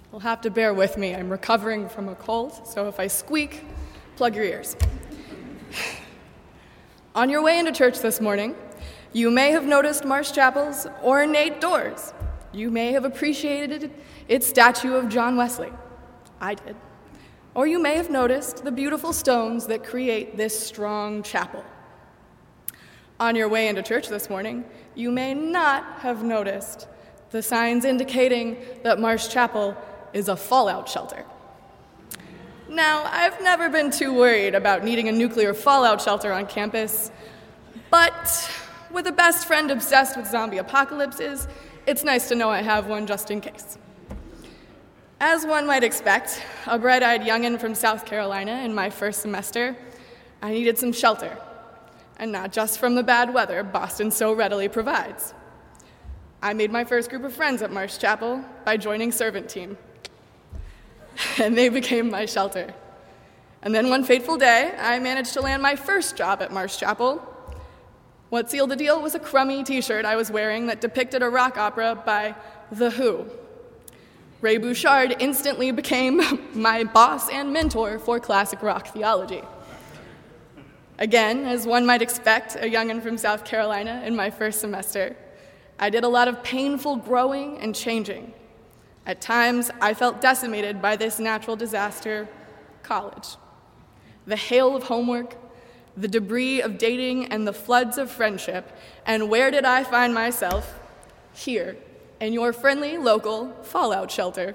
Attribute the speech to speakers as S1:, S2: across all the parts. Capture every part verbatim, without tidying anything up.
S1: You'll have to bear with me. I'm recovering from a cold, so if I squeak, plug your ears. On your way into church this morning, you may have noticed Marsh Chapel's ornate doors. You may have appreciated its statue of John Wesley. I did. Or you may have noticed the beautiful stones that create this strong chapel. On your way into church this morning, you may not have noticed the signs indicating that Marsh Chapel is a fallout shelter. Now, I've never been too worried about needing a nuclear fallout shelter on campus, but with a best friend obsessed with zombie apocalypses, it's nice to know I have one just in case. As one might expect, a bright-eyed youngin' from South Carolina in my first semester, I needed some shelter, and not just from the bad weather Boston so readily provides. I made my first group of friends at Marsh Chapel by joining Servant Team, and they became my shelter. And then one fateful day, I managed to land my first job at Marsh Chapel. What sealed the deal was a crummy t-shirt I was wearing that depicted a rock opera by The Who. Ray Bouchard instantly became my boss and mentor for classic rock theology. Again, as one might expect, a youngin' from South Carolina in my first semester, I did a lot of painful growing and changing. At times, I felt decimated by this natural disaster, college. The hail of homework, the debris of dating, and the floods of friendship. And where did I find myself? Here, in your friendly, local fallout shelter.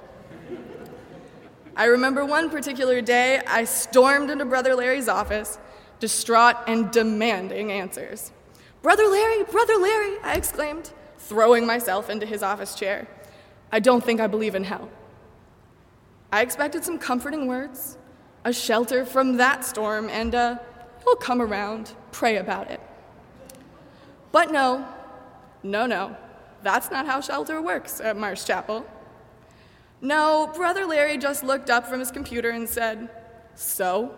S1: I remember one particular day, I stormed into Brother Larry's office, distraught and demanding answers. "Brother Larry, Brother Larry," I exclaimed, throwing myself into his office chair. "I don't think I believe in hell." I expected some comforting words, a shelter from that storm, and a, "He'll come around, pray about it." But no, no, no, that's not how shelter works at Marsh Chapel. No, Brother Larry just looked up from his computer and said, "So?"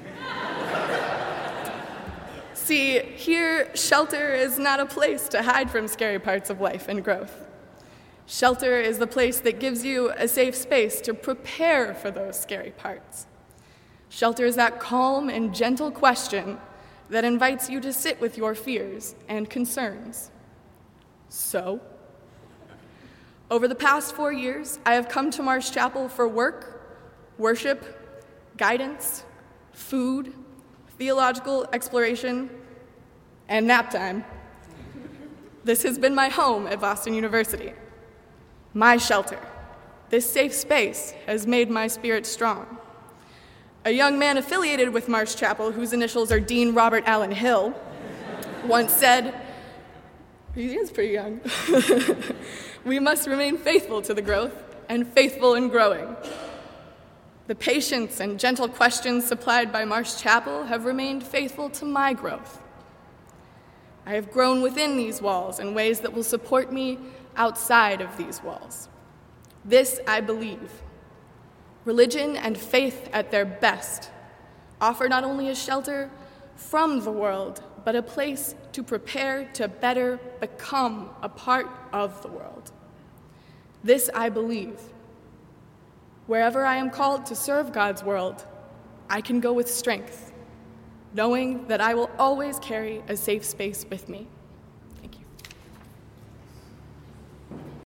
S1: See, here, shelter is not a place to hide from scary parts of life and growth. Shelter is the place that gives you a safe space to prepare for those scary parts. Shelter is that calm and gentle question that invites you to sit with your fears and concerns. So, over the past four years, I have come to Marsh Chapel for work, worship, guidance, food, theological exploration, and nap time. This has been my home at Boston University. My shelter. This safe space has made my spirit strong. A young man affiliated with Marsh Chapel, whose initials are Dean Robert Allen Hill, once said, he is pretty young, "We must remain faithful to the growth and faithful in growing." The patience and gentle questions supplied by Marsh Chapel have remained faithful to my growth. I have grown within these walls in ways that will support me outside of these walls. This I believe. Religion and faith at their best offer not only a shelter from the world, but a place to prepare to better become a part of the world. This I believe. Wherever I am called to serve God's world, I can go with strength, knowing that I will always carry a safe space with me.